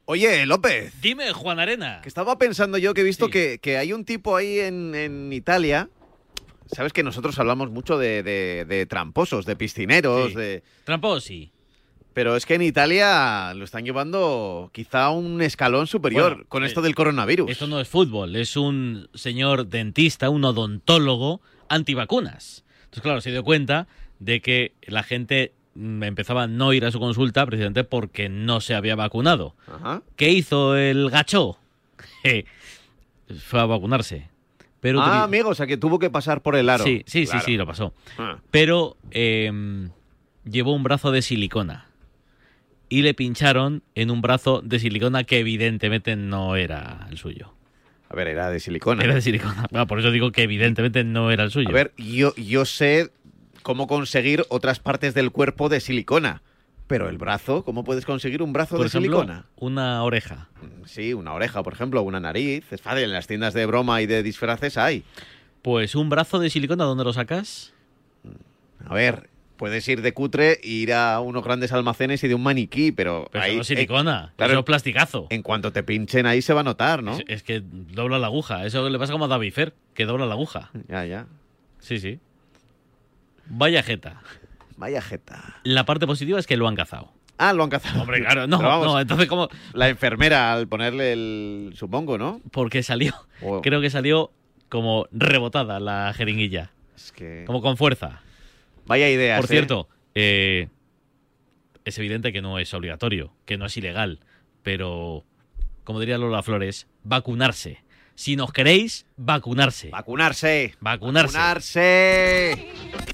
Oye, López. Dime, Juan Arena. Que estaba pensando yo que he visto Sí. que hay un tipo ahí en Italia. Sabes que nosotros hablamos mucho de tramposos, de piscineros, Sí. Tramposi. pero es que en Italia lo están llevando quizá a un escalón superior Bueno, con esto del coronavirus. Esto no es fútbol, es un señor dentista, un odontólogo antivacunas. Entonces, claro, se dio cuenta de que la gente empezaba a no ir a su consulta precisamente porque no se había vacunado. Ajá. ¿Qué hizo el gacho? Fue a vacunarse. Pero Amigo, o sea que tuvo que pasar por el aro. Sí, Claro. sí, lo pasó. Ah. Pero llevó un brazo de silicona. Y le pincharon en un brazo de silicona que evidentemente no era el suyo. A ver, era de silicona. Era de silicona. Bueno, por eso digo que evidentemente no era el suyo. A ver, yo sé cómo conseguir otras partes del cuerpo de silicona. Pero el brazo, ¿cómo puedes conseguir un brazo por de ejemplo, silicona? una oreja. Sí, una oreja, por ejemplo, una nariz. Es fácil, en las tiendas de broma y de disfraces hay. Pues un brazo de silicona, ¿dónde lo sacas? A ver, puedes ir de cutre e ir a unos grandes almacenes y de un maniquí, pero Pero ahí, eso no es silicona, claro, eso es plasticazo. en cuanto te pinchen ahí se va a notar, ¿no? Es que dobla la aguja. Eso le pasa como a David Fer, que dobla la aguja. Ya. Sí, sí. Vaya jeta. Vaya jeta. La parte positiva es que lo han cazado. Ah, lo han cazado. Hombre, claro, no, Pero vamos, no, entonces como... la enfermera al ponerle el... supongo, ¿no? Porque salió, Oh. creo que salió como rebotada la jeringuilla, Es que... como con fuerza. Vaya ideas, Por cierto, es evidente que no es obligatorio, que no es ilegal, pero, como diría Lola Flores, vacunarse. Si nos queréis, vacunarse. Vacunarse. Vacunarse. Vacunarse.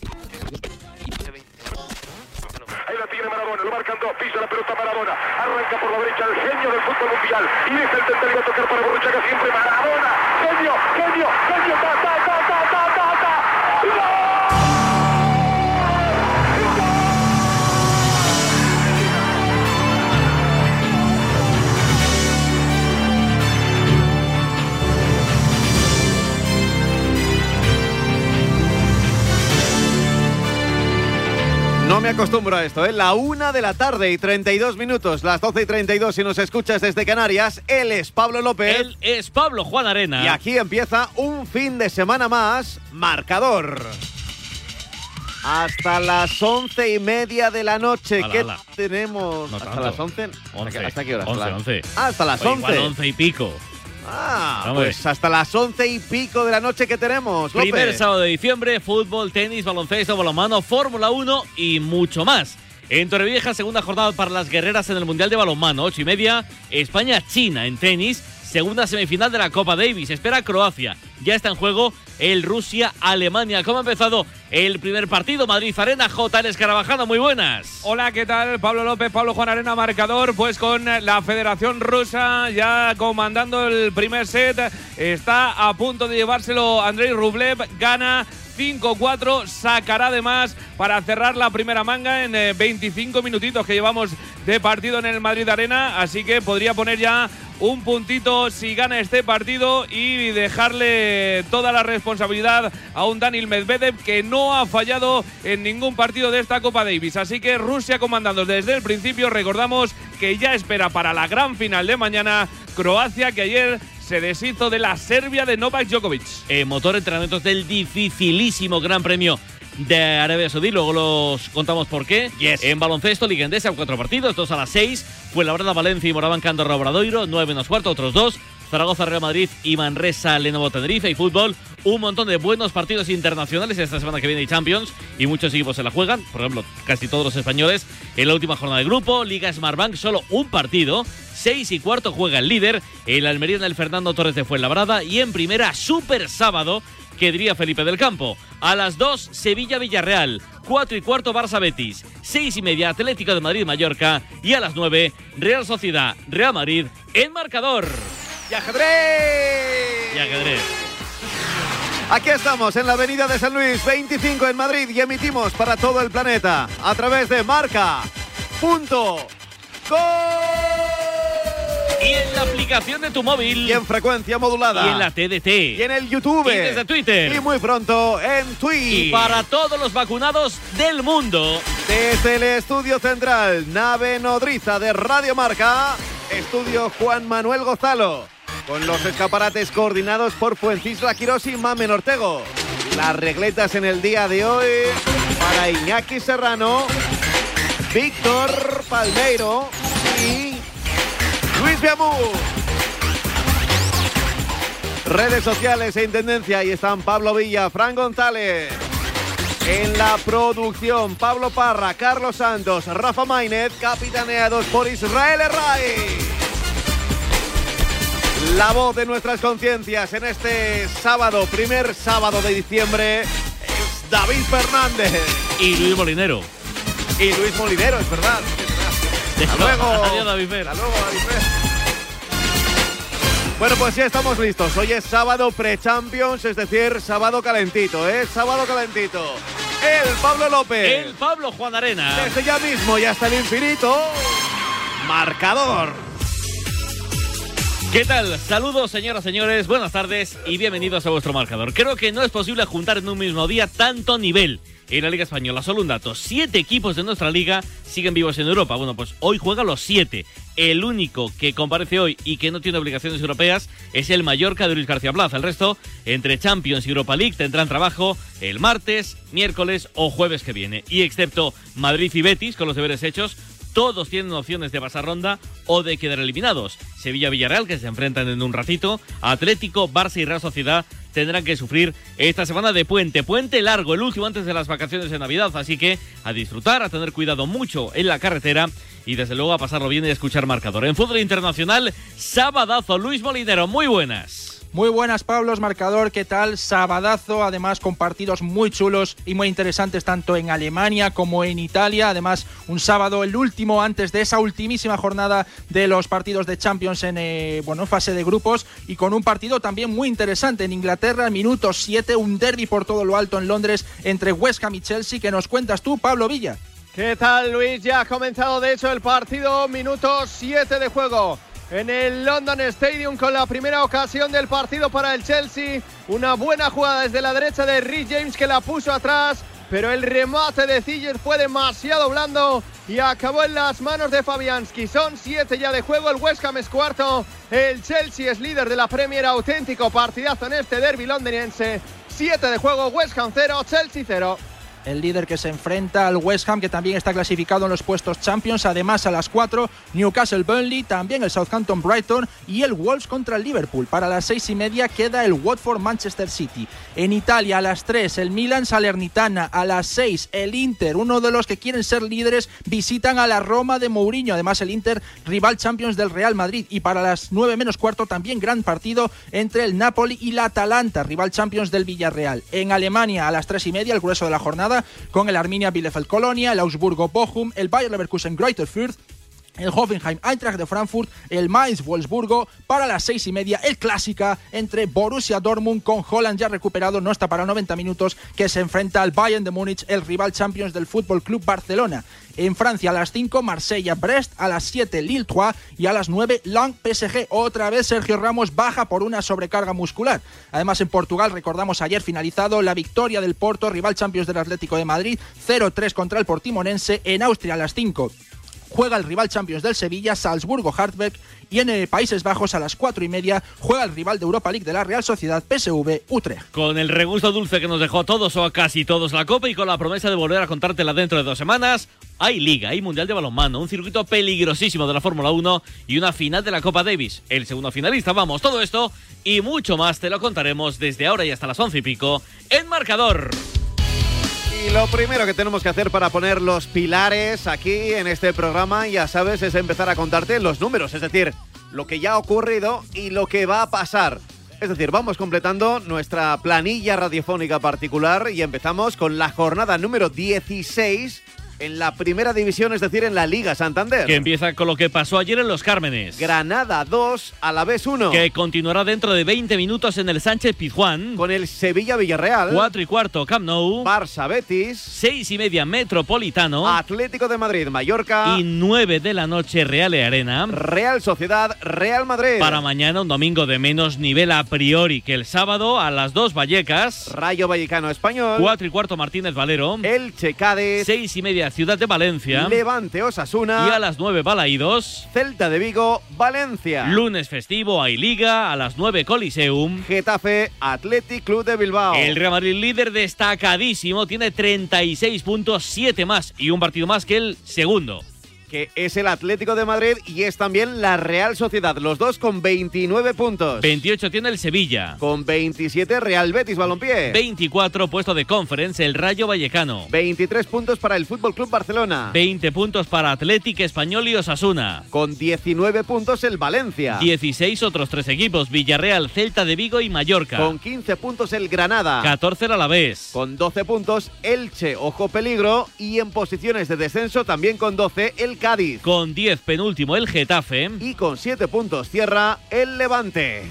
Ahí la tiene Maradona, lo marcan dos, pisa la pelota Maradona, arranca por la derecha el genio del fútbol mundial y deja el central a tocar para Borruchaga siempre Maradona, genio, ¡gol! No me acostumbro a esto, ¿eh? La 1:32 las 12:32 si nos escuchas desde Canarias. Él es Pablo López. Él es Pablo Juan Arena. Y aquí empieza un fin de semana más, marcador. Hasta las 11:30 de la noche. Ala, ¿Qué ala. tenemos? No ¿Hasta tanto. las 11? 11. ¿Hasta qué hora? 11. Hasta las O 11. igual 11 y pico. Hombre. Pues hasta las 11:00 de la noche que tenemos, López. Primer sábado de diciembre, fútbol, tenis, baloncesto, balonmano, Fórmula 1 y mucho más. En Torrevieja, segunda jornada para las guerreras en el Mundial de Balonmano, 8:30, España-China en tenis, segunda semifinal de la Copa Davis, espera Croacia, ya está en juego el Rusia-Alemania. ¿Cómo ha empezado el primer partido? Madrid Arena, JL Escarabajano, muy buenas. Hola, ¿qué tal? Pablo López, Pablo Juan Arena, marcador, pues con la Federación Rusa ya comandando el primer set, está a punto de llevárselo Andrei Rublev, gana 5-4, sacará además para cerrar la primera manga en 25 minutitos que llevamos de partido en el Madrid Arena, así que podría poner ya un puntito si gana este partido y dejarle toda la responsabilidad a un Daniil Medvedev que no ha fallado en ningún partido de esta Copa Davis. Así que Rusia comandando desde el principio. Recordamos que ya espera para la gran final de mañana Croacia, que ayer se deshizo de la Serbia de Novak Djokovic. Motor entrenamientos del dificilísimo Gran Premio de Arabia Saudí, luego los contamos por qué. Yes. En baloncesto, Liga Endesa, 4 partidos, 2 a las 6. Fuenlabrada, Valencia y Moraván, Andorra, Obradoiro, 9:15, otros 2. Zaragoza, Real Madrid y Manresa, Lenovo, Tenerife. Y fútbol, un montón de buenos partidos internacionales. Esta semana que viene hay Champions y muchos equipos se la juegan. Por ejemplo, casi todos los españoles en la última jornada de grupo. Liga Smartbank, solo un partido. 6:15 juega el líder, el Almería en el Fernando Torres de Fuenlabrada. Y en primera, super sábado, que diría Felipe del Campo. A las 2, Sevilla-Villarreal. 4:15, Barça-Betis. 6:30, Atlético de Madrid-Mallorca. Y a las 9, Real Sociedad-Real Madrid en marcador. ¡Y ajedrez! Y ajedrez. Aquí estamos en la avenida de San Luis 25 en Madrid y emitimos para todo el planeta a través de Marca.com Y en la aplicación de tu móvil. y en frecuencia modulada Y en la TDT. y en el YouTube Y desde Twitter. y muy pronto en Twitch. Y para todos los vacunados del mundo. Desde el estudio central, nave nodriza de Radio Marca, Estudio Juan Manuel Gozalo, con los escaparates coordinados por Fuencisla Quirós y Mamen Ortego. Las regletas en el día de hoy para Iñaki Serrano, Víctor Palmeiro y Luis Biamú. Redes sociales e intendencia, ahí están Pablo Villa, Fran González. En la producción, Pablo Parra, Carlos Santos, Rafa Maínez, capitaneados por Israel Herray. La voz de nuestras conciencias en este sábado, primer sábado de diciembre, es David Fernández. Y Luis Molinero. Y Luis Molinero, es verdad. Hasta luego. Adiós, David Fer. Hasta luego, David Fer. Bueno, pues ya estamos listos. Hoy es sábado pre-Champions, es decir, sábado calentito, ¿eh? Sábado calentito. El Pablo López. El Pablo Juan Arena. Desde ya mismo y hasta el infinito. Marcador. ¿Qué tal? Saludos, señoras, señores. Buenas tardes y bienvenidos a vuestro marcador. Creo que no es posible juntar en un mismo día tanto nivel en la Liga Española. Solo un dato. 7 equipos de nuestra liga siguen vivos en Europa. Bueno, pues hoy juegan los 7. El único que comparece hoy y que no tiene obligaciones europeas es el Mallorca de Luis García Plaza. El resto, entre Champions y Europa League, tendrán trabajo el martes, miércoles o jueves que viene. Y excepto Madrid y Betis, con los deberes hechos, todos tienen opciones de pasar ronda o de quedar eliminados. Sevilla-Villarreal, que se enfrentan en un ratito, Atlético, Barça y Real Sociedad tendrán que sufrir esta semana de puente largo, el último antes de las vacaciones de Navidad, así que a disfrutar, a tener cuidado mucho en la carretera y desde luego a pasarlo bien y a escuchar marcador. En fútbol internacional, sabadazo. Luis Molinero, muy buenas. Muy buenas, Pablos, marcador, ¿qué tal? Sabadazo, además con partidos muy chulos y muy interesantes tanto en Alemania como en Italia. Además, un sábado, el último antes de esa ultimísima jornada de los partidos de Champions en fase de grupos, y con un partido también muy interesante en Inglaterra, minuto 7, un derbi por todo lo alto en Londres entre West Ham y Chelsea. ¿Qué nos cuentas tú, Pablo Villa? ¿Qué tal, Luis? Ya ha comenzado de hecho el partido, minuto 7 de juego en el London Stadium con la primera ocasión del partido para el Chelsea. Una buena jugada desde la derecha de Reece James, que la puso atrás, pero el remate de Ziyech fue demasiado blando y acabó en las manos de Fabianski. Son 7 ya de juego, el West Ham es cuarto, el Chelsea es líder de la Premier. Auténtico partidazo en este derbi londinense. 7 de juego, West Ham 0, Chelsea 0. El líder que se enfrenta al West Ham, que también está clasificado en los puestos Champions. Además, a las 4, Newcastle Burnley, también el Southampton Brighton y el Wolves contra el Liverpool. Para las 6:30 queda el Watford Manchester City. En Italia, a las 3, el Milan Salernitana. A las 6, el Inter, uno de los que quieren ser líderes, visitan a la Roma de Mourinho. Además, el Inter, rival Champions del Real Madrid. Y para las 9:15, también gran partido entre el Napoli y la Atalanta, rival Champions del Villarreal. En Alemania, a las 3:30, el grueso de la jornada, con el Arminia Bielefeld Colonia, el Augsburgo Bochum, el Bayer Leverkusen Greuther Fürth, el Hoffenheim Eintracht de Frankfurt, el Mainz Wolfsburgo. Para las 6:30, el clásica entre Borussia Dortmund con Haaland ya recuperado, no está para 90 minutos, que se enfrenta al Bayern de Múnich, el rival Champions del Fútbol Club Barcelona. En Francia, a las 5, Marsella-Brest, a las 7, Lille-Troyes y a las 9, Lens-PSG. Otra vez Sergio Ramos baja por una sobrecarga muscular. Además, en Portugal, recordamos ayer finalizado la victoria del Porto, rival Champions del Atlético de Madrid, 0-3 contra el Portimonense. En Austria, a las 5, juega el rival Champions del Sevilla, Salzburgo-Hartberg, y en Países Bajos a las 4:30 juega el rival de Europa League de la Real Sociedad, PSV Utrecht. Con el regusto dulce que nos dejó a todos o a casi todos la Copa y con la promesa de volver a contártela dentro de 2 semanas, hay Liga, hay Mundial de Balonmano, un circuito peligrosísimo de la Fórmula 1 y una final de la Copa Davis. El segundo finalista, vamos, todo esto y mucho más te lo contaremos desde ahora y hasta las 11:15 en Marcador. Y lo primero que tenemos que hacer para poner los pilares aquí en este programa, ya sabes, es empezar a contarte los números, es decir, lo que ya ha ocurrido y lo que va a pasar. Es decir, vamos completando nuestra planilla radiofónica particular y empezamos con la jornada número 16 en la primera división, es decir, en la Liga Santander. Que empieza con lo que pasó ayer en Los Cármenes. Granada 2, Alavés 1. Que continuará dentro de 20 minutos en el Sánchez Pizjuán. Con el Sevilla-Villarreal. 4:15, Camp Nou. Barça-Betis. 6:30, Metropolitano. Atlético de Madrid-Mallorca. Y 9 de la noche, Real Arena. Real Sociedad-Real Madrid. Para mañana, un domingo de menos nivel a priori que el sábado, a las 2, Vallecas. Rayo Vallecano Español. 4:15, Martínez Valero. Elche Cádiz. 6:30, Ciudad de Valencia. Levante Osasuna. Y a las 9 Balaídos. Celta de Vigo, Valencia. Lunes festivo hay Liga, a las 9 Coliseum. Getafe, Athletic Club de Bilbao. El Real Madrid, líder destacadísimo, tiene 36 puntos, 7 más y un partido más que el segundo, que es el Atlético de Madrid, y es también la Real Sociedad, los dos con 29 puntos. 28 tiene el Sevilla. Con 27 Real Betis Balompié. 24 puesto de Conference el Rayo Vallecano. 23 puntos para el Fútbol Club Barcelona. 20 puntos para Athletic, Español y Osasuna. Con 19 puntos el Valencia. 16 otros 3 equipos, Villarreal, Celta de Vigo y Mallorca. Con 15 puntos el Granada. 14 el Alavés. Con 12 puntos Elche, ojo peligro, y en posiciones de descenso también con 12 el Cádiz. Con 10 penúltimo el Getafe. Y con 7 puntos cierra el Levante.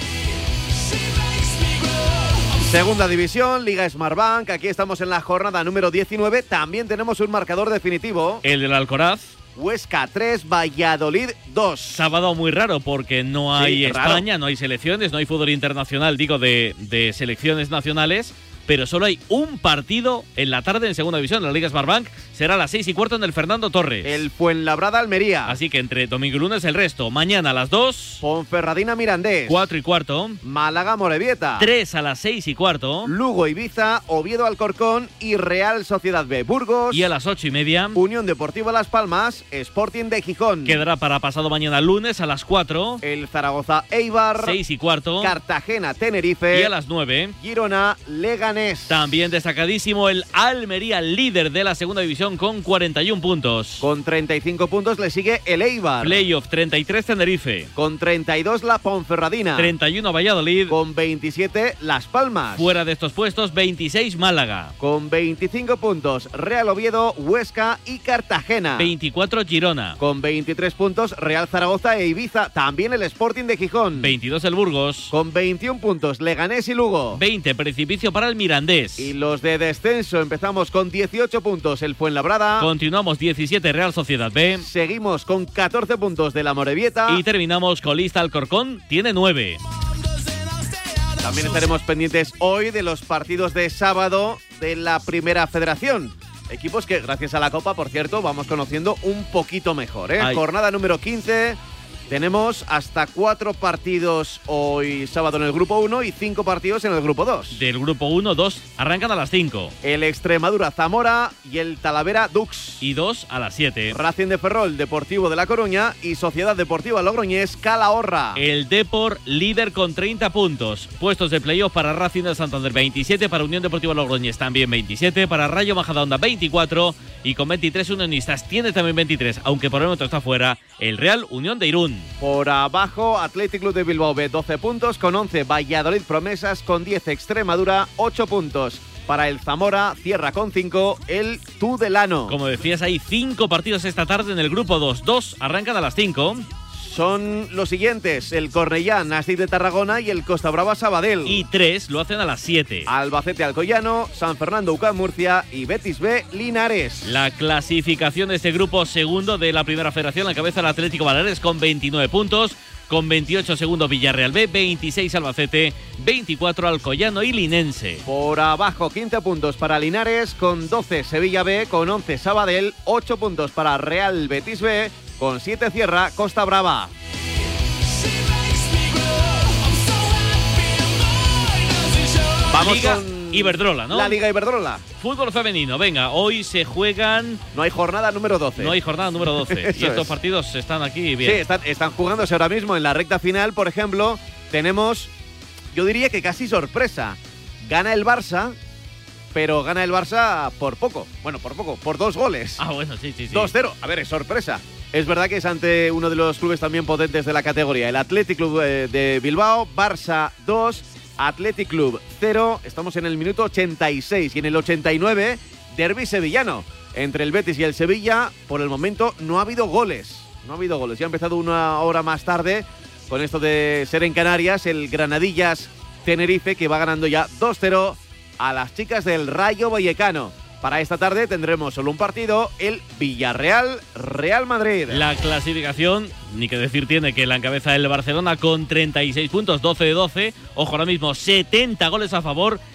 Segunda división, Liga Smartbank. Aquí estamos en la jornada número 19. También tenemos un marcador definitivo. El del Alcoraz. Huesca 3, Valladolid 2. Sábado muy raro porque no hay España, raro. No hay selecciones, no hay fútbol internacional, digo, de selecciones nacionales. Pero solo hay un partido en la tarde en segunda división de la Liga Smartbank. Será a las 6:15 en el Fernando Torres. El Fuenlabrada Almería. Así que entre domingo y lunes el resto. Mañana a las 2. Ponferradina Mirandés. 4:15. Málaga Morevieta. 3 a las 6:15. Lugo Ibiza, Oviedo Alcorcón y Real Sociedad B Burgos. Y a las 8:30. Unión Deportiva Las Palmas, Sporting de Gijón. Quedará para pasado mañana lunes a las 4. El Zaragoza Eibar. 6:15. Cartagena Tenerife. Y a las 9. Girona Leganés. También destacadísimo el Almería, líder de la segunda división con 41 puntos. Con 35 puntos le sigue el Eibar. Playoff 33 Tenerife. Con 32 la Ponferradina. 31 Valladolid. Con 27 Las Palmas. Fuera de estos puestos 26 Málaga. Con 25 puntos Real Oviedo, Huesca y Cartagena. 24 Girona. Con 23 puntos Real Zaragoza e Ibiza. También el Sporting de Gijón. 22 el Burgos. Con 21 puntos Leganés y Lugo. 20 Precipicio para el Mirandés. Y los de descenso empezamos con 18 puntos el Fuenlabrada. Continuamos 17 Real Sociedad B. Seguimos con 14 puntos de la Morevieta. Y terminamos colista Alcorcón, tiene 9. También estaremos pendientes hoy de los partidos de sábado de la Primera Federación. Equipos que, gracias a la Copa, por cierto, vamos conociendo un poquito mejor, ¿eh? Jornada número 15. Tenemos hasta 4 partidos hoy sábado en el Grupo 1 y 5 partidos en el Grupo 2. Del Grupo 1, 2 arrancan a las 5. El Extremadura Zamora y el Talavera Dux. Y 2 a las 7. Racing de Ferrol, Deportivo de La Coruña y Sociedad Deportiva Logroñés, Calahorra. El Depor, líder con 30 puntos. Puestos de playoff para Racing de Santander 27, para Unión Deportiva Logroñés también 27, para Rayo Majadahonda 24 y con 23 Unionistas tiene también 23, aunque por el momento está fuera el Real Unión de Irún. Por abajo, Athletic Club de Bilbao B, 12 puntos, con 11 Valladolid Promesas, con 10 Extremadura, 8 puntos. Para el Zamora, cierra con 5 el Tudelano. Como decías, hay 5 partidos esta tarde en el Grupo 2. 2 arrancan a las 5. Son los siguientes: el Cornellá Nàstic de Tarragona y el Costa Brava Sabadell. Y 3 lo hacen a las 7. Albacete Alcoyano, San Fernando UCAM Murcia y Betis B Linares. La clasificación de este grupo segundo de la Primera Federación, la cabeza el Atlético Baleares con 29 puntos. Con 28 segundo Villarreal B, 26 Albacete, 24 Alcoyano y Linense. Por abajo 15 puntos para Linares, con 12 Sevilla B, con 11 Sabadell, 8 puntos para Real Betis B, con 7 cierra Costa Brava. Vamos Liga con Iberdrola, ¿no? La Liga Iberdrola. Fútbol femenino, venga, hoy se juegan... No hay jornada número 12. No hay jornada número 12. Y estos partidos están aquí bien. Sí, están jugándose ahora mismo en la recta final. Por ejemplo, tenemos, yo diría que casi sorpresa. Gana el Barça, pero gana el Barça por poco. Bueno, por poco, por 2 goles. Ah, bueno, sí. 2-0. A ver, es sorpresa. Es verdad que es ante uno de los clubes también potentes de la categoría. El Athletic Club de Bilbao, Barça 2, Athletic Club 0. Estamos en el minuto 86 y en el 89, derbi sevillano. Entre el Betis y el Sevilla, por el momento no ha habido goles. Ya ha empezado una hora más tarde con esto de ser en Canarias, el Granadillas Tenerife, que va ganando ya 2-0 a las chicas del Rayo Vallecano. Para esta tarde tendremos solo un partido, el Villarreal-Real Madrid. La clasificación, ni que decir tiene, que la encabeza el Barcelona con 36 puntos, 12 de 12. Ojo, ahora mismo 70 goles a favor,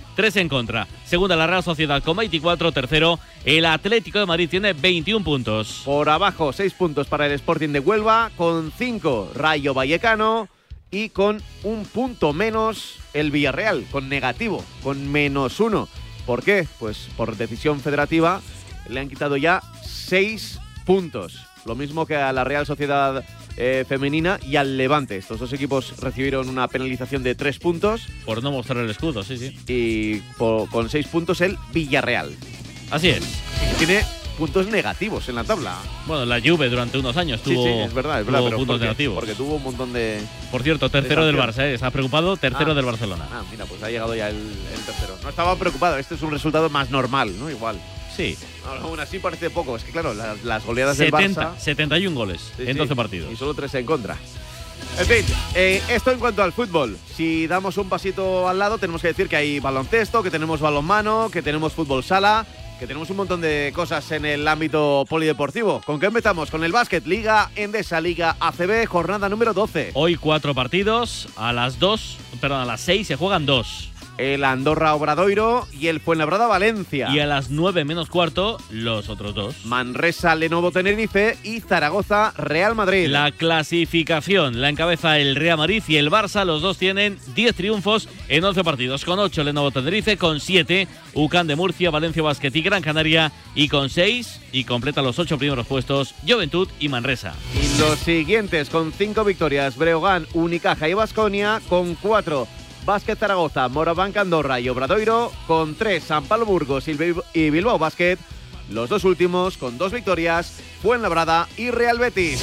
3 en contra. Segunda la Real Sociedad con 24, tercero el Atlético de Madrid tiene 21 puntos. Por abajo, 6 puntos para el Sporting de Huelva, con 5 Rayo Vallecano y con un punto menos el Villarreal, con negativo, con -1. ¿Por qué? Pues por decisión federativa le han quitado ya 6 puntos. Lo mismo que a la Real Sociedad femenina y al Levante. Estos dos equipos recibieron una penalización de 3 puntos. Por no mostrar el escudo, sí. Y con 6 puntos el Villarreal. Así es. Tiene puntos negativos en la tabla. Bueno, la Juve durante unos años tuvo, es verdad, tuvo puntos negativos. Porque tuvo un montón de... Por cierto, tercero del Barça, ¿Estás preocupado? Tercero del Barcelona. Mira, pues ha llegado ya el tercero. No estaba preocupado, este es un resultado más normal, ¿no? Igual. Sí. Aún así parece poco. Es que claro, las goleadas del Barça... 71 goles en 12 partidos. Y solo 3 en contra. En fin, esto en cuanto al fútbol. Si damos un pasito al lado, tenemos que decir que hay baloncesto, que tenemos balonmano, que tenemos fútbol sala, que tenemos un montón de cosas en el ámbito polideportivo. ¿Con qué empezamos? Con el básquet, Liga Endesa, Liga ACB, jornada número 12. Hoy 4 partidos, a las 6 se juegan 2. El Andorra Obradoiro y el Fuenlabrada Valencia. Y a las 9 menos cuarto, los otros 2. Manresa Lenovo Tenerife y Zaragoza Real Madrid. La clasificación la encabeza el Real Madrid y el Barça. Los dos tienen 10 triunfos en 11 partidos. Con 8 Lenovo Tenerife, con 7 UCAM de Murcia, Valencia Basket y Gran Canaria. Y con 6, y completa los 8 primeros puestos, Juventud y Manresa. Y los siguientes con 5 victorias, Breogán, Unicaja y Baskonia. Con 4, Básquet Zaragoza, Morabanc Andorra y Obradoiro. Con 3, San Pablo Burgos y Bilbao Basket. Los dos últimos con 2 victorias, Fuenlabrada y Real Betis.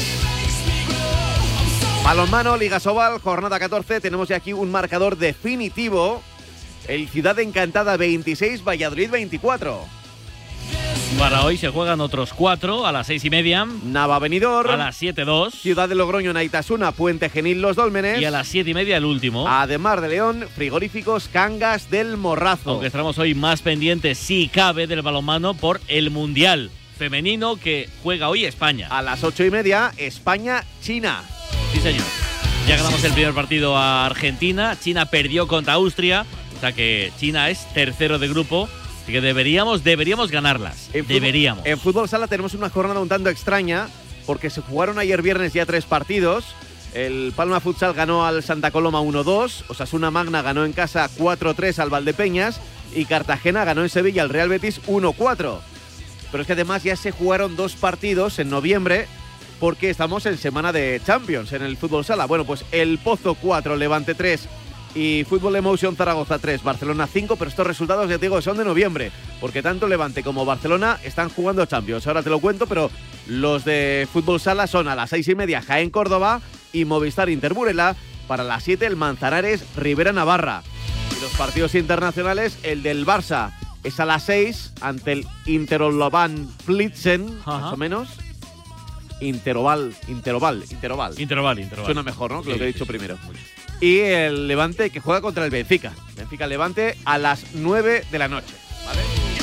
Balonmano, Liga Sobal, jornada 14. Tenemos ya aquí un marcador definitivo. El Ciudad Encantada 26, Valladolid 24. Para hoy se juegan otros 4 a las 6:30. Nava Benidorm. A las 7:02. Ciudad de Logroño, Naitasuna, Puente Genil, Los Dólmenes. Y a las 7:30 el último. Ademar de León, Frigoríficos Cangas del Morrazo. Aunque estamos hoy más pendientes, si cabe, del balonmano por el Mundial femenino que juega hoy España. A las 8:30, España-China. Sí, señor. Ya ganamos el primer partido a Argentina. China perdió contra Austria. O sea que China es tercero de grupo. Así que deberíamos ganarlas. Deberíamos. En fútbol sala tenemos una jornada un tanto extraña porque se jugaron ayer viernes ya 3 partidos. El Palma Futsal ganó al Santa Coloma 1-2, Osasuna Magna ganó en casa 4-3 al Valdepeñas y Cartagena ganó en Sevilla al Real Betis 1-4. Pero es que además ya se jugaron 2 partidos en noviembre porque estamos en semana de Champions en el fútbol sala. Bueno, pues el Pozo 4, Levante 3 y Fútbol Emotion Zaragoza 3, Barcelona 5, pero estos resultados, ya te digo, son de noviembre, porque tanto Levante como Barcelona están jugando Champions. Ahora te lo cuento, pero los de fútbol sala son a las 6:30 Jaén Córdoba y Movistar Inter Burela. Para las 7 el Manzanares Rivera Navarra. Y los partidos internacionales, el del Barça es a las 6 ante el Interoloban Plitzen, más o menos. Interoval. Suena mejor, ¿no? Que lo que he dicho primero. Y el Levante que juega contra el Benfica. Benfica-Levante a las 9 de la noche, ¿vale?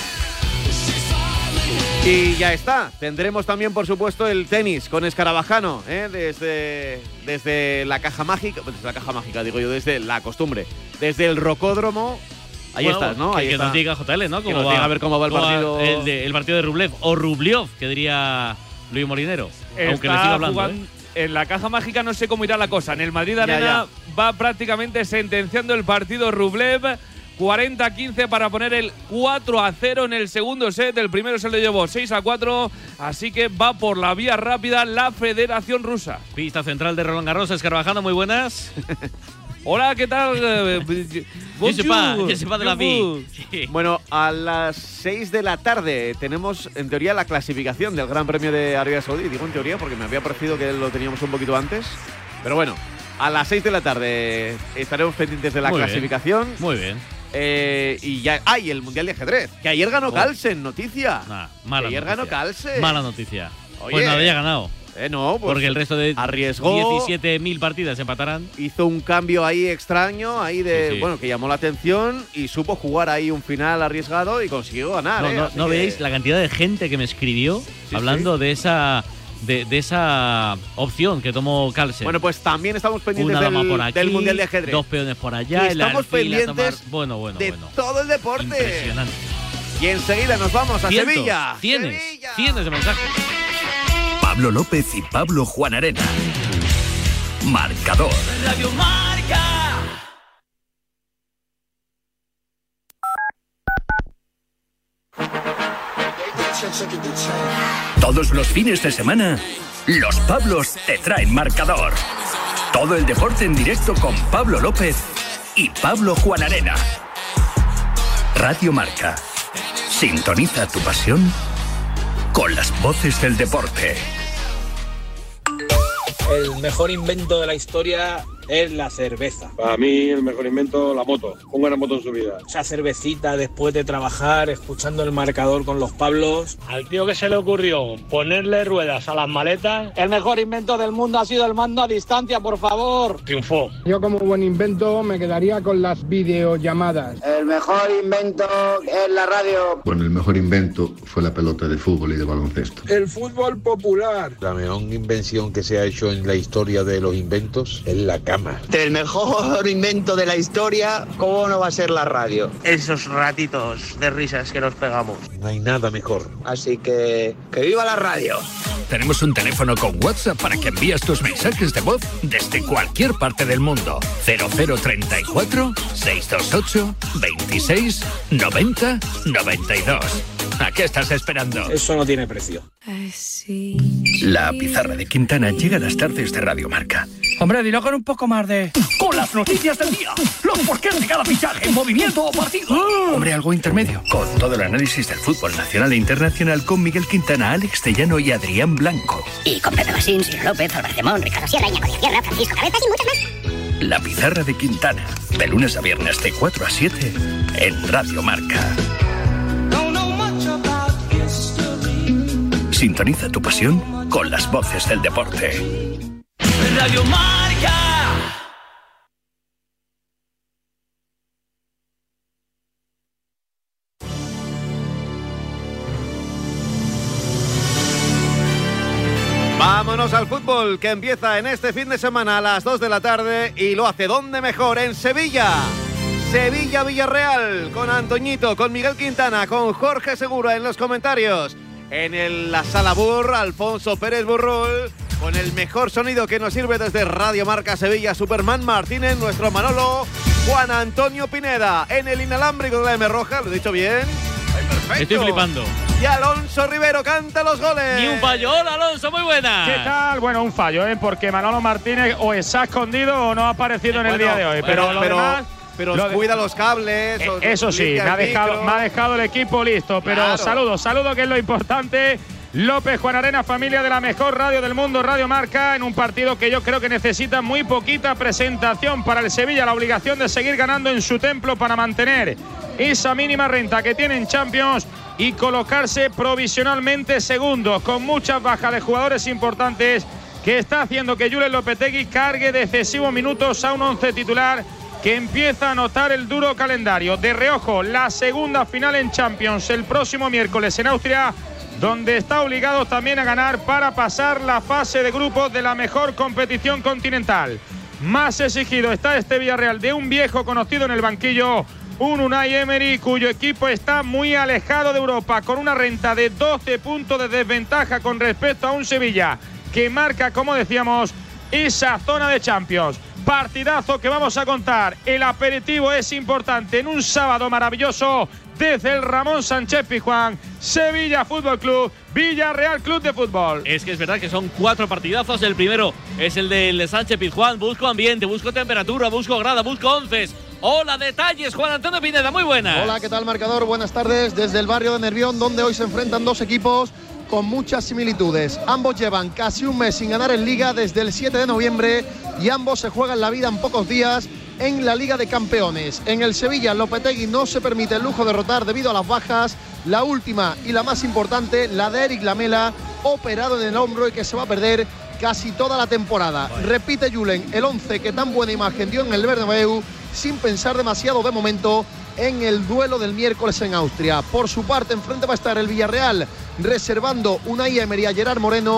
Y ya está. Tendremos también, por supuesto, el tenis con Escarabajano, desde la caja mágica. Desde la caja mágica, digo yo, desde la costumbre. Desde el Rocódromo. Ahí estás, ¿no? Ahí que está. nos diga JL, ¿no? Que nos diga a ver cómo va el partido. El partido de Rublev. O Rubliov, que diría Luis Molinero. Aunque le siga hablando, En la caja mágica no sé cómo irá la cosa. En el Madrid Arena va prácticamente sentenciando el partido Rublev. 40-15 para poner el 4-0 en el segundo set. El primero se lo llevó 6-4. Así que va por la vía rápida la Federación Rusa. Pista central de Roland Garros. Escarabajano, muy buenas. Hola, ¿qué tal? Je sais pas de la vie. Bueno, a las 6 de la tarde tenemos, en teoría, la clasificación del Gran Premio de Arabia Saudí. Digo en teoría porque me había parecido que lo teníamos un poquito antes. Pero bueno, a las 6 de la tarde estaremos pendientes de la clasificación. Muy bien. Y ya hay el Mundial de Ajedrez. Que ayer ganó Carlsen, noticia. Mala ayer noticia. ganó Carlsen. Mala noticia. Oye, pues nada, ya ha ganado. No, pues porque el resto de arriesgó, 17.000 partidas empatarán. Hizo un cambio ahí extraño, bueno, que llamó la atención y supo jugar ahí un final arriesgado y consiguió ganar. No veáis la cantidad de gente que me escribió hablando de de esa opción que tomó Carlsen. Bueno, pues también estamos pendientes Una dama por aquí, del Mundial de Ajedrez. 2 peones por allá. Y estamos pendientes bueno, de todo el deporte. Impresionante. Y enseguida nos vamos a Sevilla. Tienes de mensajes. Pablo López y Pablo Juan Arena. Marcador. Radio Marca. Todos los fines de semana, los Pablos te traen Marcador. Todo el deporte en directo con Pablo López y Pablo Juan Arena. Radio Marca. Sintoniza tu pasión con las voces del deporte. El mejor invento de la historia es la cerveza. Para mí el mejor invento, la moto. Ponga una moto en su vida. Esa cervecita después de trabajar, escuchando el Marcador con los Pablos. Al tío que se le ocurrió ponerle ruedas a las maletas. El mejor invento del mundo ha sido el mando a distancia, por favor. Triunfó. Yo como buen invento me quedaría con las videollamadas. El mejor invento es la radio. Bueno, el mejor invento fue la pelota de fútbol y de baloncesto. El fútbol popular. La mejor invención que se ha hecho en la historia de los inventos es la cama. El mejor invento de la historia, ¿cómo no va a ser la radio? Esos ratitos de risas que nos pegamos. No hay nada mejor. Así que ¡viva la radio! Tenemos un teléfono con WhatsApp para que envíes tus mensajes de voz desde cualquier parte del mundo. 0034 628 26 90 92. ¿A qué estás esperando? Eso no tiene precio. La pizarra de Quintana llega a las tardes de Radio Marca. Hombre, dilo con un poco más de... Con las noticias del día, los porqués de cada fichaje, movimiento o partido. Hombre, algo intermedio. Con todo el análisis del fútbol nacional e internacional con Miguel Quintana, Alex Tellano y Adrián Blanco. Y con Pepe Basín, Ciro López, Álvaro Demón, Ricardo Sierra, Iñaco de Sierra, Francisco Cabezas y muchos más. La pizarra de Quintana, de lunes a viernes de 4 a 7 en Radio Marca. Sintoniza tu pasión con las voces del deporte. Radio Marca. Vámonos al fútbol, que empieza en este fin de semana a las 2 de la tarde y lo hace ¿dónde mejor? En Sevilla. Sevilla-Villarreal, con Antoñito, con Miguel Quintana, con Jorge Segura en los comentarios. En la Sala Burr, Alfonso Pérez Burrul, con el mejor sonido que nos sirve desde Radio Marca Sevilla, Superman Martínez, nuestro Manolo, Juan Antonio Pineda. En el inalámbrico de la M Roja, ¿lo he dicho bien? ¡Ay, perfecto! Estoy flipando. Y Alonso Rivero canta los goles. Ni un fallo. Hola, Alonso, muy buena. ¿Qué tal? Bueno, un fallo, porque Manolo Martínez o se ha escondido o no ha aparecido en el día de hoy. Pero cuida los cables. Eso sí, me ha dejado el equipo listo. Pero claro. Saludo que es lo importante. López, Juan Arena, familia de la mejor radio del mundo, Radio Marca, en un partido que yo creo que necesita muy poquita presentación para el Sevilla. La obligación de seguir ganando en su templo para mantener esa mínima renta que tiene en Champions y colocarse provisionalmente segundo, con muchas bajas de jugadores importantes, que está haciendo que Julen Lopetegui cargue de excesivos minutos a un 11 titular que empieza a notar el duro calendario. De reojo, la segunda final en Champions el próximo miércoles en Austria, donde está obligado también a ganar para pasar la fase de grupos de la mejor competición continental. Más exigido está este Villarreal de un viejo conocido en el banquillo, un Unai Emery cuyo equipo está muy alejado de Europa, con una renta de 12 puntos de desventaja con respecto a un Sevilla que marca, como decíamos, esa zona de Champions. Partidazo que vamos a contar. El aperitivo es importante en un sábado maravilloso desde el Ramón Sánchez Pizjuán. Sevilla Fútbol Club, Villarreal Club de Fútbol. Es que es verdad que son 4 partidazos. El primero es el del Sánchez Pizjuán. Busco ambiente, busco temperatura, busco grada, busco onces. Hola, detalles, Juan Antonio Pineda, muy buenas. Hola, ¿qué tal, marcador? Buenas tardes desde el barrio de Nervión, donde hoy se enfrentan dos equipos con muchas similitudes. Ambos llevan casi un mes sin ganar en Liga desde el 7 de noviembre y ambos se juegan la vida en pocos días en la Liga de Campeones. En el Sevilla, Lopetegui no se permite el lujo de rotar debido a las bajas. La última y la más importante, la de Eric Lamela, operado en el hombro y que se va a perder casi toda la temporada. Repite Julen el 11 que tan buena imagen dio en el Bernabéu, sin pensar demasiado de momento en el duelo del miércoles en Austria. Por su parte, enfrente va a estar el Villarreal, reservando Unai Emery a Gerard Moreno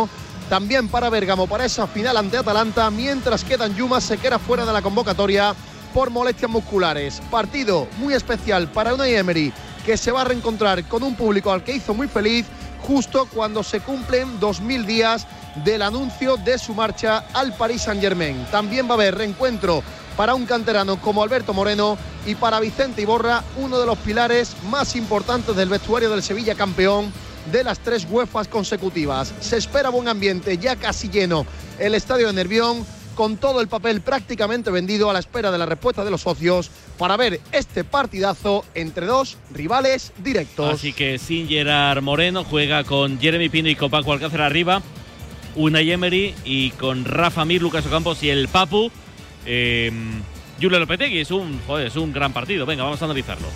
también para Bérgamo, para esa final ante Atalanta, mientras que Danjuma se queda fuera de la convocatoria por molestias musculares. Partido muy especial para Unai Emery, que se va a reencontrar con un público al que hizo muy feliz justo cuando se cumplen 2000 días del anuncio de su marcha al Paris Saint-Germain. También va a haber reencuentro para un canterano como Alberto Moreno y para Vicente Iborra, uno de los pilares más importantes del vestuario del Sevilla, campeón de las 3 UEFAs consecutivas. Se espera buen ambiente, ya casi lleno el estadio de Nervión, con todo el papel prácticamente vendido, a la espera de la respuesta de los socios para ver este partidazo entre 2 rivales directos. Así que sin Gerard Moreno, juega con Jeremy Pino y con Paco Alcácer arriba, Unai Emery, y con Rafa Mir, Lucas Ocampos y el Papu. Julen Lopetegui, es un gran partido. Venga, vamos a analizarlo.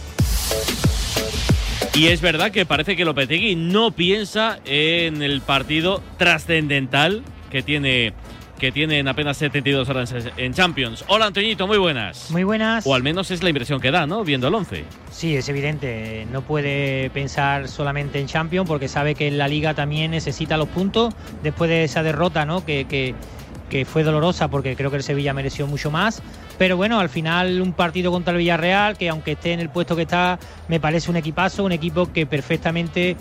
Y es verdad que parece que Lopetegui no piensa en el partido trascendental que tiene en apenas 72 horas en Champions. Hola, Antoñito, muy buenas. Muy buenas. O al menos es la impresión que da, ¿no? Viendo el 11. Sí, es evidente. No puede pensar solamente en Champions porque sabe que en la Liga también necesita los puntos después de esa derrota, ¿no? Que fue dolorosa porque creo que el Sevilla mereció mucho más. Pero bueno, al final un partido contra el Villarreal, que aunque esté en el puesto que está, me parece un equipazo, un equipo que perfectamente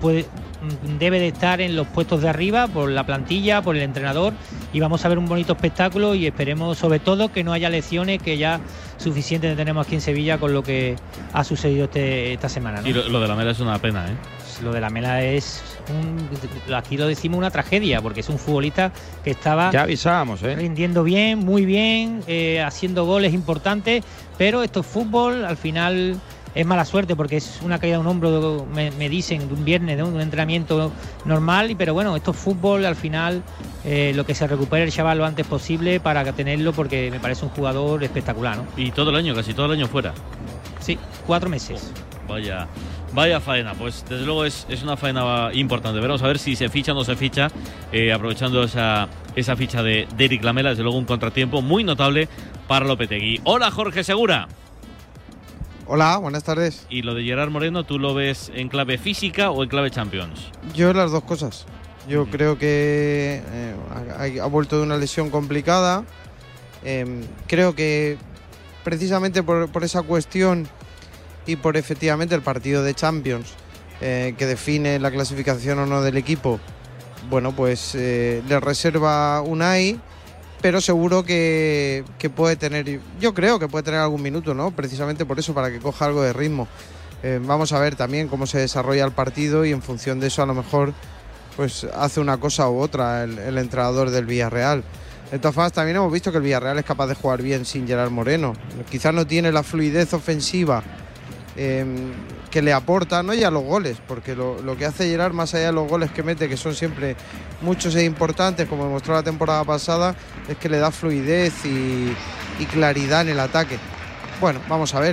debe de estar en los puestos de arriba por la plantilla, por el entrenador, y vamos a ver un bonito espectáculo y esperemos sobre todo que no haya lesiones, que ya suficiente tenemos aquí en Sevilla con lo que ha sucedido esta semana, ¿no? Y lo de Lamela es una pena, ¿eh? Lo de Lamela es aquí lo decimos, una tragedia, porque es un futbolista que estaba, ya avisábamos, rindiendo bien, muy bien, haciendo goles importantes, pero esto es fútbol, al final es mala suerte porque es una caída de un hombro, me dicen, de un viernes, de un entrenamiento normal, pero bueno, esto es fútbol, al final lo que se recupere el chaval lo antes posible para tenerlo, porque me parece un jugador espectacular, ¿no? Y todo el año, casi todo el año fuera. Sí, 4 meses. Vaya faena, pues desde luego es una faena importante. Veremos a ver si se ficha o no se ficha, aprovechando esa ficha de Eric Lamela. Desde luego un contratiempo muy notable para Lopetegui. Hola, Jorge Segura. Hola, buenas tardes. ¿Y lo de Gerard Moreno, tú lo ves en clave física o en clave Champions? Yo las dos cosas. Yo creo que ha vuelto de una lesión complicada. Creo que precisamente por esa cuestión y por efectivamente el partido de Champions que define la clasificación o no del equipo, bueno, pues le reserva Unai, pero seguro que puede tener, yo creo que puede tener algún minuto, ¿no? Precisamente por eso, para que coja algo de ritmo. Vamos a ver también cómo se desarrolla el partido y en función de eso a lo mejor pues hace una cosa u otra el entrenador del Villarreal. De todas formas, también hemos visto que el Villarreal es capaz de jugar bien sin Gerard Moreno. Quizás no tiene la fluidez ofensiva que le aporta, no ya los goles, porque lo que hace Gerard, más allá de los goles que mete, que son siempre muchos e importantes, como demostró la temporada pasada, es que le da fluidez y claridad en el ataque. Bueno, vamos a ver.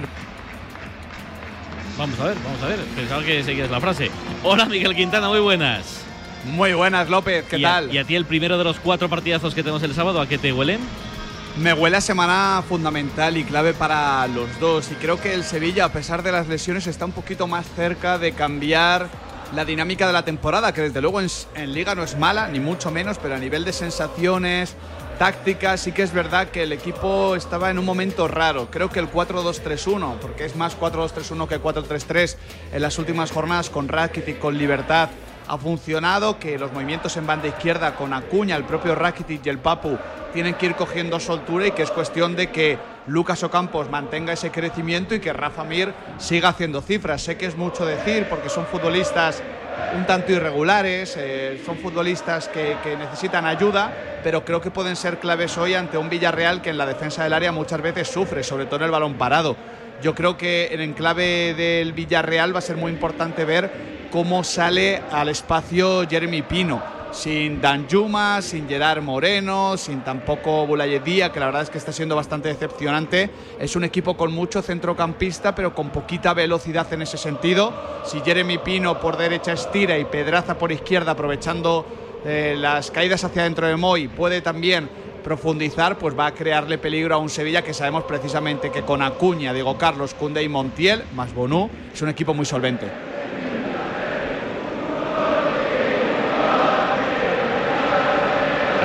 Vamos a ver. Pensaba que seguías la frase. Hola, Miguel Quintana, muy buenas. Muy buenas, López, ¿qué tal? ¿Y a ti el primero de los 4 partidazos que tenemos el sábado, a qué te huelen? Me huele a semana fundamental y clave para los dos, y creo que el Sevilla, a pesar de las lesiones, está un poquito más cerca de cambiar la dinámica de la temporada, que desde luego en Liga no es mala, ni mucho menos, pero a nivel de sensaciones, tácticas, sí que es verdad que el equipo estaba en un momento raro. Creo que el 4-2-3-1, porque es más 4-2-3-1 que 4-3-3 en las últimas jornadas, con Rakitic, con Libertad, ha funcionado, que los movimientos en banda izquierda con Acuña, el propio Rakitic y el Papu tienen que ir cogiendo soltura, y que es cuestión de que Lucas Ocampos mantenga ese crecimiento y que Rafa Mir siga haciendo cifras. Sé que es mucho decir porque son futbolistas un tanto irregulares, son futbolistas que necesitan ayuda, pero creo que pueden ser claves hoy ante un Villarreal que en la defensa del área muchas veces sufre, sobre todo en el balón parado. Yo creo que en enclave del Villarreal va a ser muy importante ver cómo sale al espacio Jeremy Pino, sin Danjuma, sin Gerard Moreno, sin tampoco Boulaye Dia, que la verdad es que está siendo bastante decepcionante. Es un equipo con mucho centrocampista, pero con poquita velocidad en ese sentido. Si Jeremy Pino por derecha estira y Pedraza por izquierda, aprovechando las caídas hacia adentro de Moy, puede también profundizar, pues va a crearle peligro a un Sevilla que sabemos precisamente que con Acuña, Diego Carlos, Koundé y Montiel, más Bonú, es un equipo muy solvente.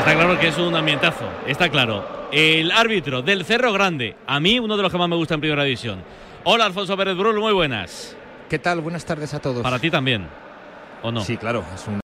Está claro que es un ambientazo, está claro. El árbitro del Cerro Grande, a mí uno de los que más me gusta en Primera División. Hola, Alfonso Pérez Brul, muy buenas. ¿Qué tal? Buenas tardes a todos. Para ti también, ¿o no? Sí, claro, es un